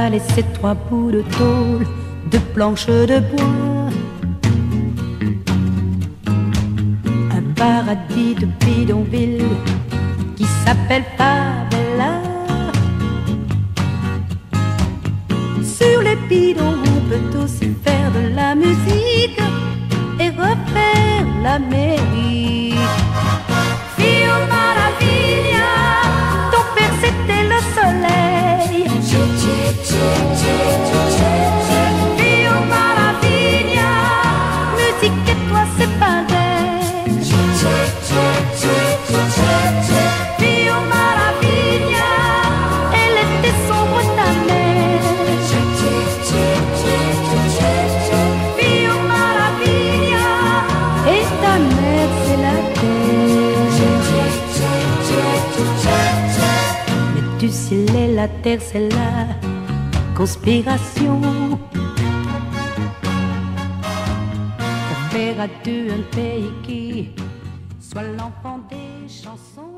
t'a laissé 3 bouts de tôle, de planches de bois, un paradis de bidonville qui s'appelle Favela. Sur les bidons on peut aussi faire de la musique et refaire l'Amérique. Fio Maravilla, ton père c'était le soleil. Fio Maravilla, musique et toi c'est pareil. Fio Maravilla, elle était sombre ta mère. Fio Maravilla, et ta mère c'est la terre. Mais du ciel et la terre c'est la conspiration pour faire à deux un pays qui soit l'enfant des chansons.